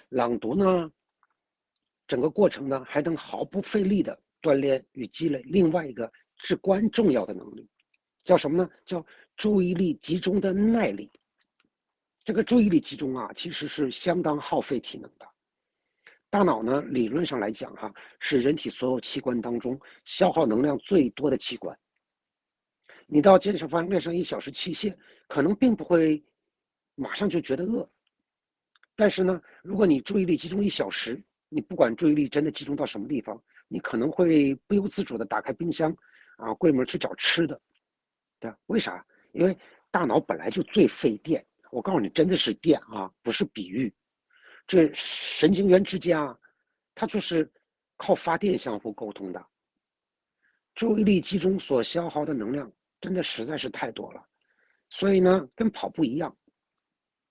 朗读呢，整个过程呢还能毫不费力的锻炼与积累另外一个至关重要的能力，叫什么呢？叫注意力集中的耐力。这个注意力集中啊，其实是相当耗费体能的。大脑呢，理论上来讲哈，是人体所有器官当中消耗能量最多的器官。你到健身房练上1小时器械，可能并不会马上就觉得饿，但是呢，如果你注意力集中1小时，你不管注意力真的集中到什么地方，你可能会不由自主的打开冰箱，柜门去找吃的，对吧？为啥？因为大脑本来就最费电，我告诉你，真的是电啊，不是比喻。这神经元之间啊，它就是靠发电相互沟通的。注意力集中所消耗的能量真的实在是太多了，所以呢，跟跑步一样，